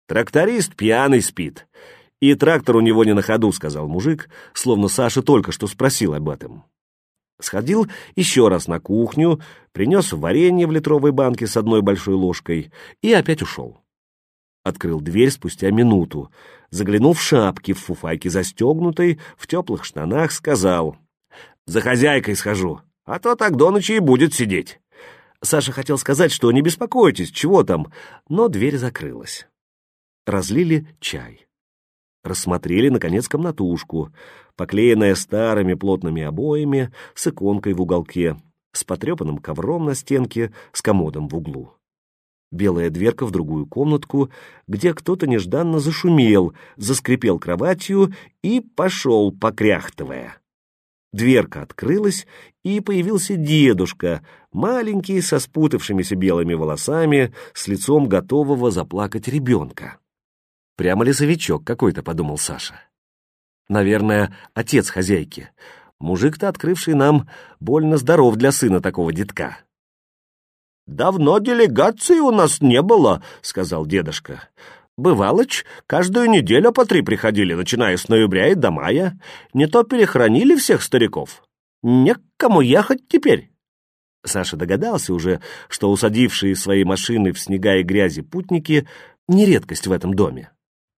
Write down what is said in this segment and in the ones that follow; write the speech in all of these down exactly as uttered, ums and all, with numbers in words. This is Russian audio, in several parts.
Тракторист пьяный спит. И трактор у него не на ходу, сказал мужик, словно Саша только что спросил об этом. Сходил еще раз на кухню, принес варенье в литровой банке с одной большой ложкой и опять ушел. Открыл дверь спустя минуту, заглянул в шапке, в фуфайке застегнутой, в теплых штанах, сказал: «За хозяйкой схожу, а то так до ночи и будет сидеть». Саша хотел сказать, что не беспокойтесь, чего там, но дверь закрылась. Разлили чай. Рассмотрели, наконец, комнатушку, поклеенная старыми плотными обоями, с иконкой в уголке, с потрепанным ковром на стенке, с комодом в углу. Белая дверка в другую комнатку, где кто-то нежданно зашумел, заскрипел кроватью и пошел, покряхтывая. Дверка открылась, и появился дедушка, маленький, со спутавшимися белыми волосами, с лицом готового заплакать ребенка. «Прямо лесовичок какой-то», — подумал Саша. «Наверное, отец хозяйки. Мужик-то, открывший нам, больно здоров для сына такого детка». «Давно делегации у нас не было», — сказал дедушка. «Бывалыч, каждую неделю по три приходили, начиная с ноября и до мая. Не то перехоронили всех стариков. Не к кому ехать теперь». Саша догадался уже, что усадившие свои машины в снега и грязи путники — не редкость в этом доме.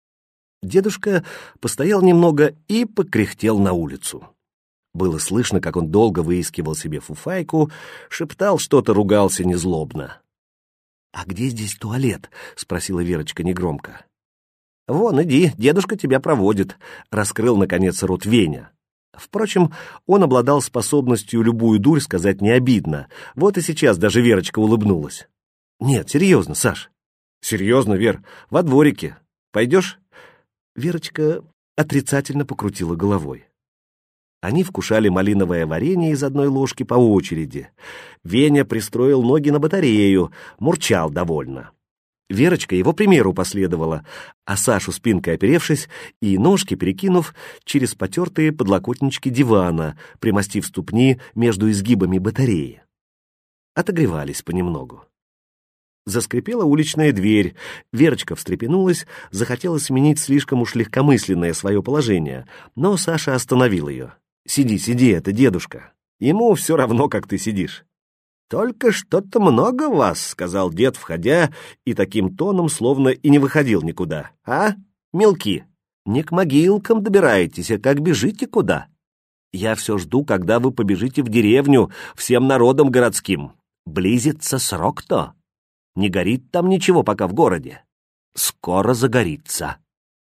Дедушка постоял немного и покряхтел на улицу. Было слышно, как он долго выискивал себе фуфайку, шептал что-то, ругался незлобно. «А где здесь туалет?» — спросила Верочка негромко. «Вон, иди, дедушка тебя проводит», — раскрыл, наконец, рот Веня. Впрочем, он обладал способностью любую дурь сказать не обидно. Вот и сейчас даже Верочка улыбнулась. «Нет, серьезно, Саш». «Серьезно, Вер, во дворике. Пойдешь?» Верочка отрицательно покрутила головой. Они вкушали малиновое варенье из одной ложки по очереди. Веня пристроил ноги на батарею, мурчал довольно. Верочка его примеру последовала, а Сашу, спинкой оперевшись и ножки перекинув через потертые подлокотнички дивана, примостив ступни между изгибами батареи. Отогревались понемногу. Заскрипела уличная дверь. Верочка встрепенулась, захотела сменить слишком уж легкомысленное свое положение, но Саша остановил ее. «Сиди, сиди, это дедушка. Ему все равно, как ты сидишь». «Только что-то много вас», — сказал дед, входя, и таким тоном, словно и не выходил никуда. «А, мелки, не к могилкам добираетесь, а как бежите куда? Я все жду, когда вы побежите в деревню всем народом городским. Близится срок-то. Не горит там ничего пока в городе. Скоро загорится».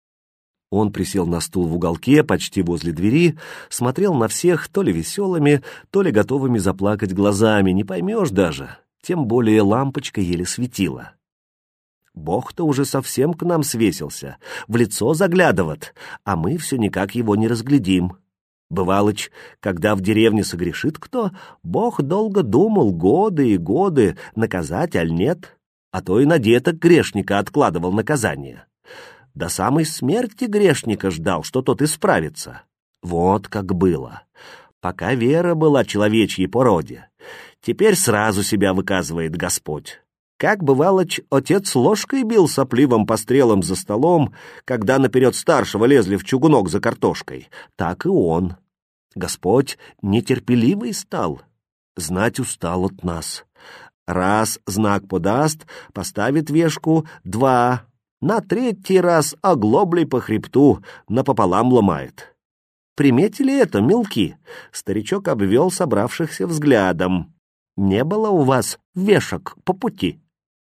Он присел на стул в уголке, почти возле двери, смотрел на всех то ли веселыми, то ли готовыми заплакать глазами, не поймешь даже, тем более лампочка еле светила. «Бог-то уже совсем к нам свесился, в лицо заглядывает, а мы все никак его не разглядим. Бывалыч, когда в деревне согрешит кто, Бог долго думал, годы и годы, наказать аль нет, а то и на деток грешника откладывал наказание. До самой смерти грешника ждал, что тот исправится. Вот как было. Пока вера была человечьей породе. Теперь сразу себя выказывает Господь. Как бывало, отец ложкой бил сопливым пострелом за столом, когда наперед старшего лезли в чугунок за картошкой, так и он. Господь нетерпеливый стал, знать устал от нас. Раз знак подаст, поставит вешку, два... На третий раз оглоблей по хребту напополам ломает. Приметили это, мелки? Старичок обвел собравшихся взглядом. Не было у вас вешек по пути?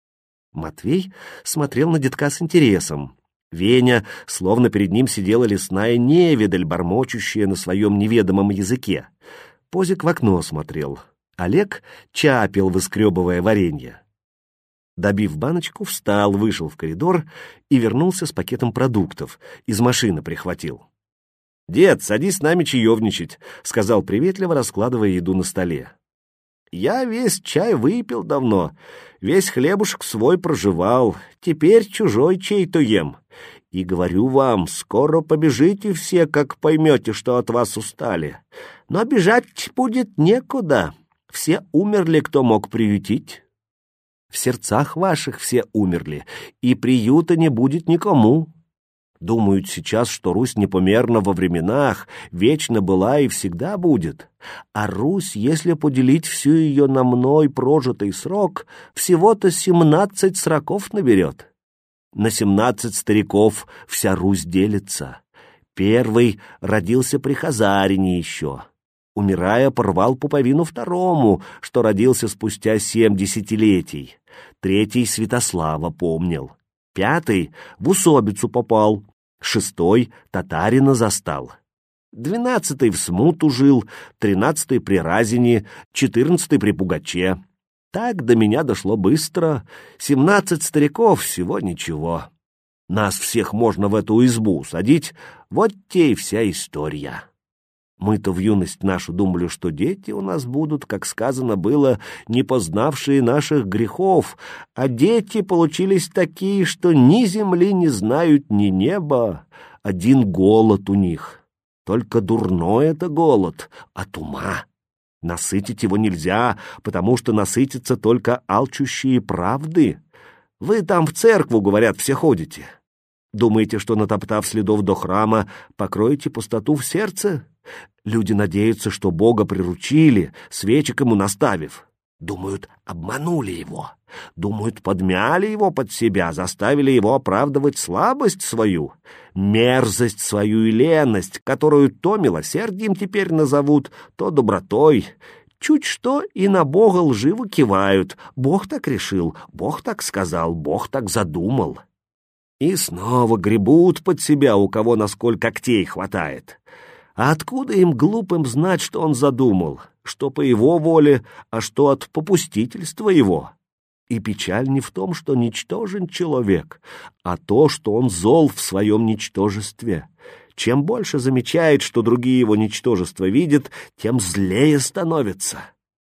Матвей смотрел на детка с интересом. Веня, словно перед ним сидела лесная невидаль, бормочущая на своем неведомом языке. Позик в окно смотрел. Олег чапил, выскребывая варенье. Добив баночку, встал, вышел в коридор и вернулся с пакетом продуктов. Из машины прихватил. «Дед, садись с нами чаевничать», — сказал приветливо, раскладывая еду на столе. «Я весь чай выпил давно, весь хлебушек свой прожевал, теперь чужой чей-то ем. И говорю вам, скоро побежите все, как поймете, что от вас устали. Но бежать будет некуда, все умерли, кто мог приютить». В сердцах ваших все умерли, и приюта не будет никому. Думают сейчас, что Русь непомерна во временах, вечно была и всегда будет. А Русь, если поделить всю ее на мной прожитый срок, всего-то семнадцать сроков наберет. На семнадцать стариков вся Русь делится. Первый родился при Хазарине еще. Умирая, порвал пуповину второму, что родился спустя семь десятилетий. Третий Святослава помнил. Пятый в усобицу попал. Шестой татарина застал. Двенадцатый в смуту жил, тринадцатый при Разине, четырнадцатый при Пугаче. Так до меня дошло быстро. Семнадцать стариков всего ничего. Нас всех можно в эту избу садить, вот те и вся история. Мы-то в юность нашу думали, что дети у нас будут, как сказано было, не познавшие наших грехов, а дети получились такие, что ни земли не знают, ни неба, один голод у них. Только дурной это голод от ума. Насытить его нельзя, потому что насытятся только алчущие правды. Вы там в церкву, говорят, все ходите. Думаете, что, натоптав следов до храма, покроете пустоту в сердце? Люди надеются, что Бога приручили, свечек ему наставив. Думают, обманули его. Думают, подмяли его под себя, заставили его оправдывать слабость свою, мерзость свою и леность, которую то милосердием теперь назовут, то добротой. Чуть что и на Бога лживо кивают. Бог так решил, Бог так сказал, Бог так задумал. И снова гребут под себя, у кого на сколь когтей хватает. А откуда им, глупым, знать, что он задумал, что по его воле, а что от попустительства его? И печаль не в том, что ничтожен человек, а то, что он зол в своем ничтожестве. Чем больше замечает, что другие его ничтожество видят, тем злее становится.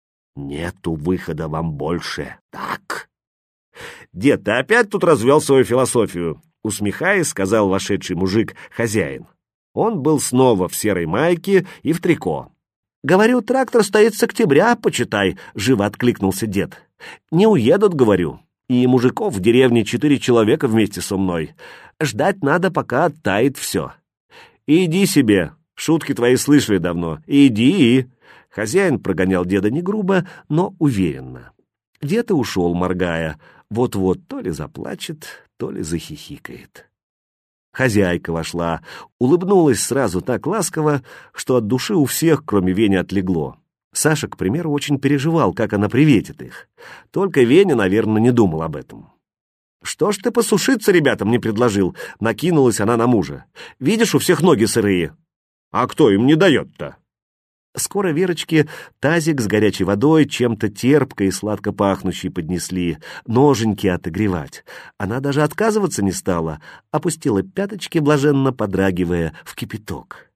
Нету выхода вам больше. Так. «Дед, ты опять тут развел свою философию?» — усмехаясь, сказал вошедший мужик, хозяин. Он был снова в серой майке и в трико. «Говорю, трактор стоит с октября, почитай», — живо откликнулся дед. «Не уедут, говорю. И мужиков в деревне четыре человека вместе со мной. Ждать надо, пока оттает все. Иди себе, шутки твои слышали давно. Иди». Хозяин прогонял деда не грубо, но уверенно. Дед и ушел, моргая. Вот-вот то ли заплачет, то ли захихикает. Хозяйка вошла, улыбнулась сразу так ласково, что от души у всех, кроме Вени, отлегло. Саша, к примеру, очень переживал, как она приветит их. Только Веня, наверное, не думал об этом. «Что ж ты посушиться ребятам не предложил?» — накинулась она на мужа. «Видишь, у всех ноги сырые». «А кто им не дает-то?» Скоро Верочке тазик с горячей водой, чем-то терпкой и сладко пахнущей поднесли, ноженьки отогревать. Она даже отказываться не стала, опустила пяточки, блаженно подрагивая, в кипяток.